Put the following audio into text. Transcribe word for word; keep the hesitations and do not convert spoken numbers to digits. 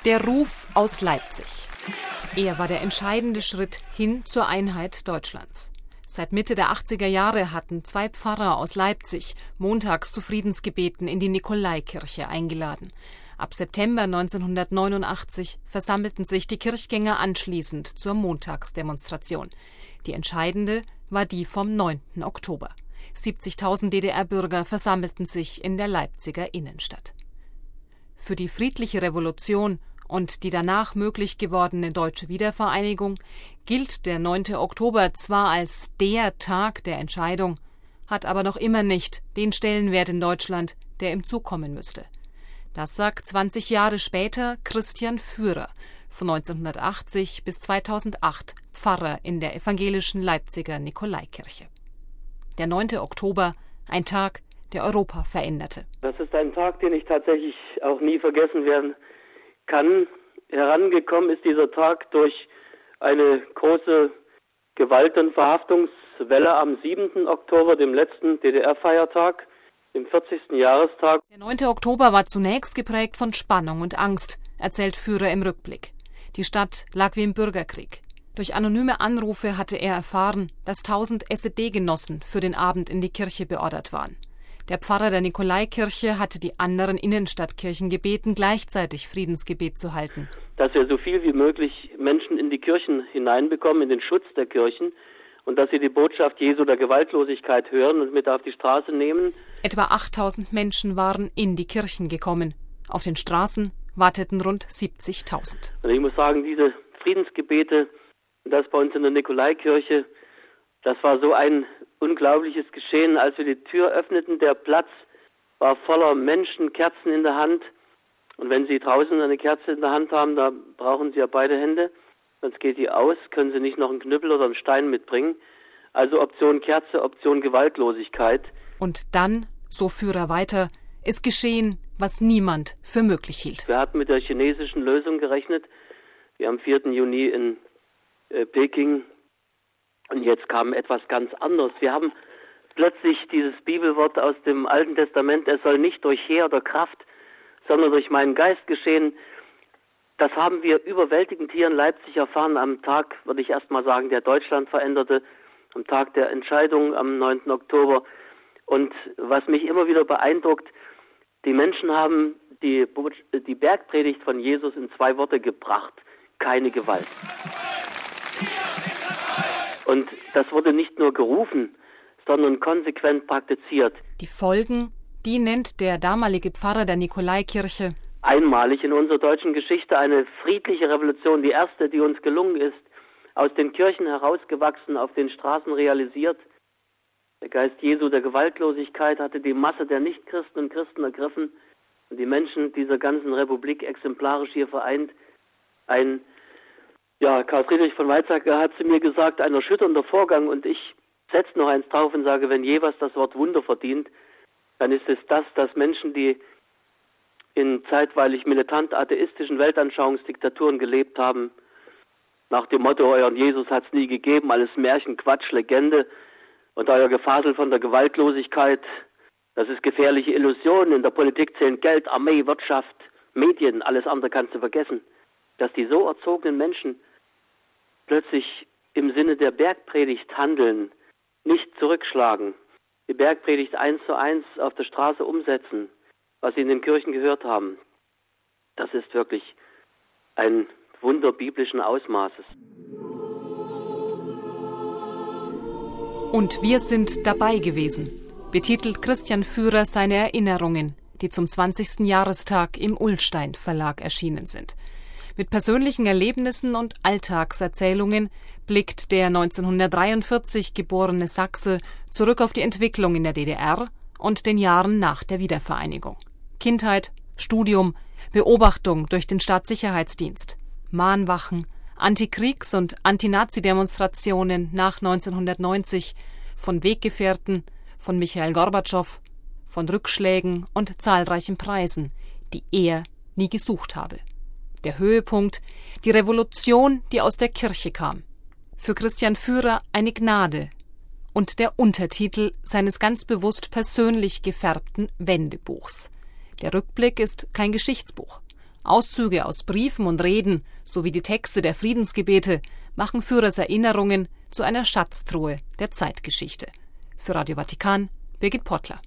Der Ruf aus Leipzig. Er war der entscheidende Schritt hin zur Einheit Deutschlands. Seit Mitte der achtziger Jahre hatten zwei Pfarrer aus Leipzig montags zu Friedensgebeten in die Nikolaikirche eingeladen. Ab September neunzehnhundertneunundachtzig versammelten sich die Kirchgänger anschließend zur Montagsdemonstration. Die entscheidende war die vom neunten Oktober. siebzigtausend D D R-Bürger versammelten sich in der Leipziger Innenstadt. Für die friedliche Revolution und die danach möglich gewordene deutsche Wiedervereinigung gilt der neunte Oktober zwar als der Tag der Entscheidung, hat aber noch immer nicht den Stellenwert in Deutschland, der ihm zukommen müsste. Das sagt zwanzig Jahre später Christian Führer, von neunzehnhundertachtzig bis zweitausendacht Pfarrer in der evangelischen Leipziger Nikolaikirche. Der neunte Oktober, ein Tag, der Europa veränderte. Das ist ein Tag, den ich tatsächlich auch nie vergessen werden kann. Herangekommen ist dieser Tag durch eine große Gewalt- und Verhaftungswelle am siebten Oktober, dem letzten D D R-Feiertag, dem vierzigsten Jahrestag. Der neunte Oktober war zunächst geprägt von Spannung und Angst, erzählt Führer im Rückblick. Die Stadt lag wie im Bürgerkrieg. Durch anonyme Anrufe hatte er erfahren, dass tausend S E D-Genossen für den Abend in die Kirche beordert waren. Der Pfarrer der Nikolaikirche hatte die anderen Innenstadtkirchen gebeten, gleichzeitig Friedensgebet zu halten. Dass wir so viel wie möglich Menschen in die Kirchen hineinbekommen, in den Schutz der Kirchen, und dass sie die Botschaft Jesu der Gewaltlosigkeit hören und mit auf die Straße nehmen. Etwa achttausend Menschen waren in die Kirchen gekommen. Auf den Straßen warteten rund siebzigtausend. Und ich muss sagen, diese Friedensgebete, das bei uns in der Nikolaikirche, das war so ein unglaubliches Geschehen. Als wir die Tür öffneten, der Platz war voller Menschen, Kerzen in der Hand. Und wenn Sie draußen eine Kerze in der Hand haben, da brauchen Sie ja beide Hände. Sonst geht die aus, können Sie nicht noch einen Knüppel oder einen Stein mitbringen. Also Option Kerze, Option Gewaltlosigkeit. Und dann, so Führer weiter, ist geschehen, was niemand für möglich hielt. Wir hatten mit der chinesischen Lösung gerechnet, die am vierten Juni in äh, Peking. Und jetzt kam etwas ganz anderes. Wir haben plötzlich dieses Bibelwort aus dem Alten Testament, es soll nicht durch Heer oder Kraft, sondern durch meinen Geist geschehen. Das haben wir überwältigend hier in Leipzig erfahren am Tag, würde ich erst mal sagen, der Deutschland veränderte, am Tag der Entscheidung am neunten Oktober. Und was mich immer wieder beeindruckt, die Menschen haben die, die Bergpredigt von Jesus in zwei Worte gebracht: keine Gewalt. Und das wurde nicht nur gerufen, sondern konsequent praktiziert. Die Folgen, die nennt der damalige Pfarrer der Nikolaikirche einmalig in unserer deutschen Geschichte, eine friedliche Revolution, die erste, die uns gelungen ist, aus den Kirchen herausgewachsen, auf den Straßen realisiert. Der Geist Jesu der Gewaltlosigkeit hatte die Masse der Nichtchristen und Christen ergriffen und die Menschen dieser ganzen Republik exemplarisch hier vereint. Ein, ja, Karl Friedrich von Weizsäcker hat zu mir gesagt, ein erschütternder Vorgang, und ich setze noch eins drauf und sage, wenn je was das Wort Wunder verdient, dann ist es das, dass Menschen, die in zeitweilig militant atheistischen Weltanschauungsdiktaturen gelebt haben, nach dem Motto, euren Jesus hat es nie gegeben, alles Märchen, Quatsch, Legende, und euer Gefasel von der Gewaltlosigkeit, das ist gefährliche Illusion, in der Politik zählen Geld, Armee, Wirtschaft, Medien, alles andere kannst du vergessen. Dass die so erzogenen Menschen plötzlich im Sinne der Bergpredigt handeln, nicht zurückschlagen, die Bergpredigt eins zu eins auf der Straße umsetzen, was sie in den Kirchen gehört haben, das ist wirklich ein Wunder biblischen Ausmaßes. Und wir sind dabei gewesen, betitelt Christian Führer seine Erinnerungen, die zum zwanzigsten Jahrestag im Ullstein Verlag erschienen sind. Mit persönlichen Erlebnissen und Alltagserzählungen blickt der neunzehnhundertdreiundvierzig geborene Sachse zurück auf die Entwicklung in der D D R und den Jahren nach der Wiedervereinigung. Kindheit, Studium, Beobachtung durch den Staatssicherheitsdienst, Mahnwachen, Antikriegs- und Antinazi-Demonstrationen nach neunzehnhundertneunzig, von Weggefährten, von Michail Gorbatschow, von Rückschlägen und zahlreichen Preisen, die er nie gesucht habe. Der Höhepunkt, die Revolution, die aus der Kirche kam. Für Christian Führer eine Gnade und der Untertitel seines ganz bewusst persönlich gefärbten Wendebuchs. Der Rückblick ist kein Geschichtsbuch. Auszüge aus Briefen und Reden sowie die Texte der Friedensgebete machen Führers Erinnerungen zu einer Schatztruhe der Zeitgeschichte. Für Radio Vatikan, Birgit Pottler.